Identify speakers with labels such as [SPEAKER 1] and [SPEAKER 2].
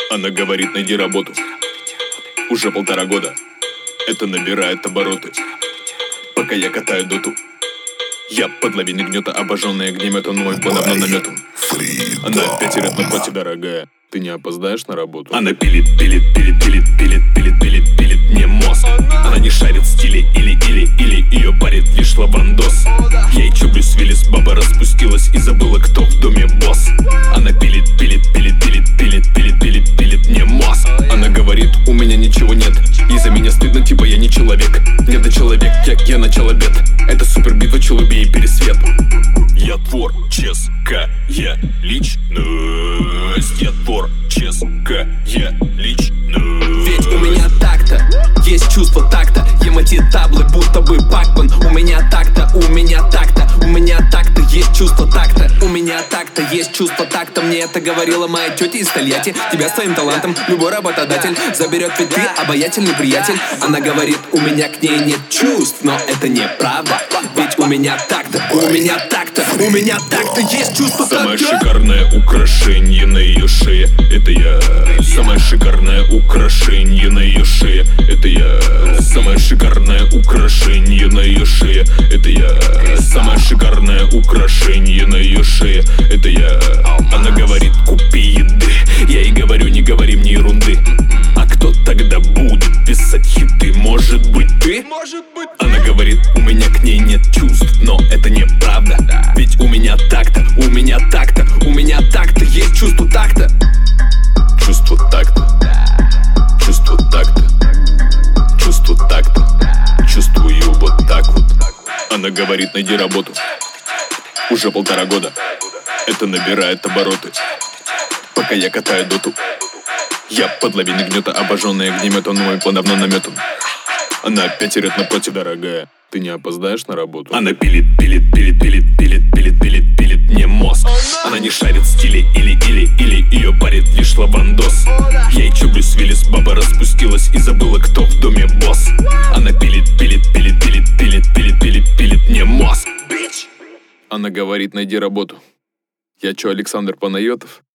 [SPEAKER 1] Она говорит, найди работу. Уже 1,5 года. Это набирает обороты. Пока я катаю доту. Я под лавиной гнета, обожженный огнеметом, мой план давно наметан. Она опять орет напротив, дорогая. Ты не опоздаешь на работу? Она пилит мне мозг. Она не шарит в стиле или ее парит лишь лавандос. Я и чё, Брюс Уиллис, баба распустилась и забыла, кто в доме босс. Она пилит мне мозг. Она говорит, у меня ничего нет, и за меня стыдно, типа я не человек. Недочеловек, как я начал обед. Это супер битва, челубей и пересвет. Я творческая личность. Я творческая личность.
[SPEAKER 2] Ведь у меня так-то есть чувство такта. Ем эти таблы, будто бы Пакман. У меня так-то есть чувство такта. У меня так-то есть чувство такта. Мне это говорила моя тетя из Тольятти. Тебя с твоим талантом любой работодатель заберет, ведь ты обаятельный приятель. Она говорит, у меня к ней нет чувств, но это неправда. Ведь у меня так-то есть чувство такта.
[SPEAKER 1] Самое шикарное украшение на ее шее — это я. Самое шикарное украшение на ее шее — это я. Самое шикарное украшение на ее шее — это я. Самое шикарное украшение на ее шее — это я. Она говорит, купи еды. Я ей говорю, не говори мне ерунды. А кто тогда будет писать хиты? Может быть ты? Она говорит, у меня к ней нет чувств, но это неправда. Ведь у меня так-то есть чувство такта. Чувство такта. Чувство такта. Чувство такта. Чувствую вот так вот. Она говорит, найди работу. Уже 1,5 года. Это набирает обороты. Пока я катаю доту. Я под лавиной гнета, обожженный огнеметом, но мой план давно наметан. Она опять орет напротив, дорогая. Ты не опоздаешь на работу? Она пилит мне мозг. Она не шарит в стиле или ее парит лишь лавандос. Я и чё, Брюс Уиллис, баба распустилась и забыла, кто в доме босс. Она пилит мне мозг. Она говорит, найди работу. Я чё, Александр Панайотов?